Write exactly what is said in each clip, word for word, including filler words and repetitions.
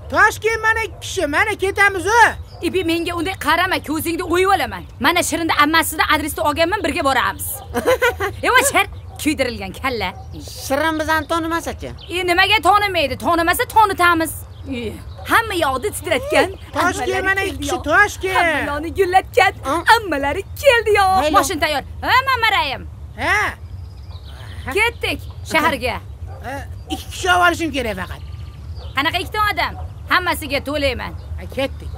Toshkent mana kishi, mana ketamiz-ku. Ibi menga unday qarama, ko'zingni o'yib olaman. Mana Shirinda ammasidan adresni olganman, birga boramiz. Yo'q, shar kuydirilgan kalla. Shirin bizani tonimas-chi? E nimaga tonimaydi? Tonimasa tonitamiz. Hamma yoqda titratgan. Toshkent mana kishi, Toshkent. Hammaloni gullatgan. Ammalari keldi-yo. Mashina tayyor. Ha, Mamarayim. Ha. Ketdik shaharga. Ikki kishi olishim kerak faqat. Qanaqa ikkita odam? Hammasiga to'layman. Ha, ketdik.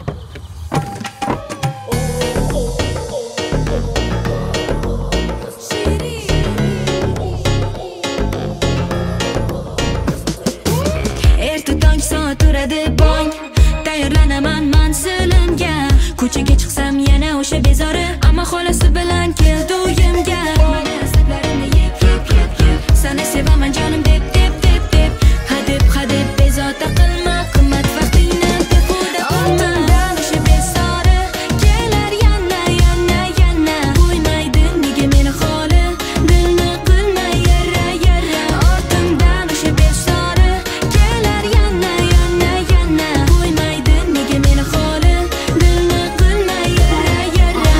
Erta tong soat turadi bong, tayyorlanaman manzilimga. Ko'chaga chiqsam yana o'sha bezori, ammo xolasi bilan keldi uyimga. Meni asablarimni yeb yeb yeb yeb, seni sevaman jonim deb deb deb deb. Hadeb hadeb bezovta qilma, qimmat vaqtingni behuda olma. O'sha bezori kelar yana yana yana, qo'ymaydi nega meni xoli, dilni qilma yarra yarra. Ortimdan o'sha bezori kelar yana yana yana, qo'ymaydi nega meni xoli, dilni qilma yarra yarra.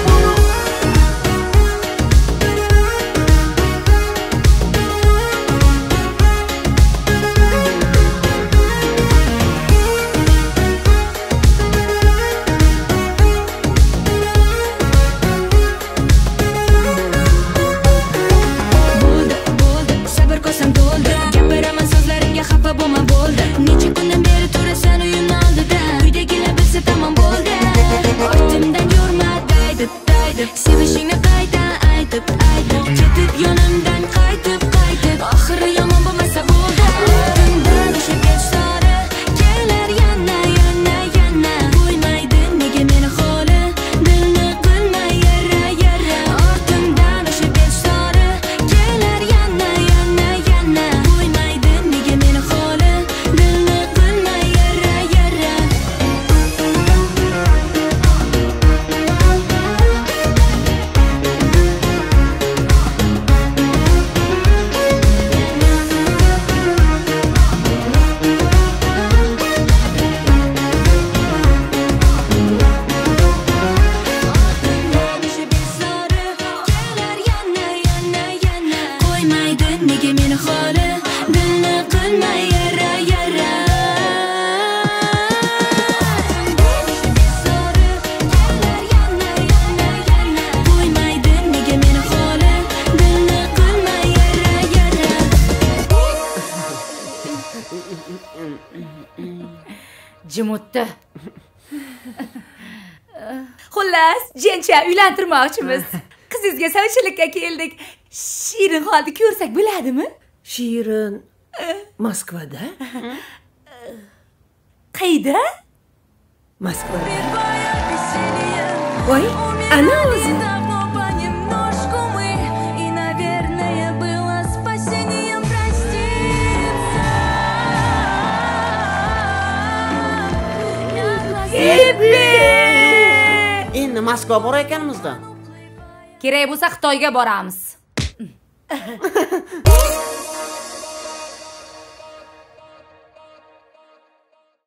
Bo'ldi, bo'ldi, sabr kosam to'ldi. Gapiraman so'zlarimga xafa bo'lma bo'ldi. Necha kundan beri turasan uyim oldida. Uydagilar bilsa tamom bo'ldi. Ortimdan yurma daydi, daydi. Sevishingni qayta aytib, aytib. Ketib yonimdan qaytib, qaytib. Oxiri yomon bo'lmasa bo'ldi. Ortimdan o'sha bezori kelar yana yana yana, qo'ymaydi nega meni xoli, dilni qilma yarra yarra. Ortimdan o'sha bezori kelar yana yana yana, qo'ymaydi nega meni xoli, dilni qilma yarra yarra. Qo'ymaydi nega meni xoli, dilni qilma yarra yarra. Qo'ymaydi nega meni xoli, dilni qilma yarra yarra. Jim o'tdi. Xullas, jencha uylantirmoqchimiz. Qizingizga savchilikka keldik. Shirin holda ko'rsak bo'ladimi? Shirin Moskvada? Qayda? Moskvada. Voy, ana o'zi. Endi Moskva bor ekanmiz-da. Kerak bo'lsa Xitoyga boramiz.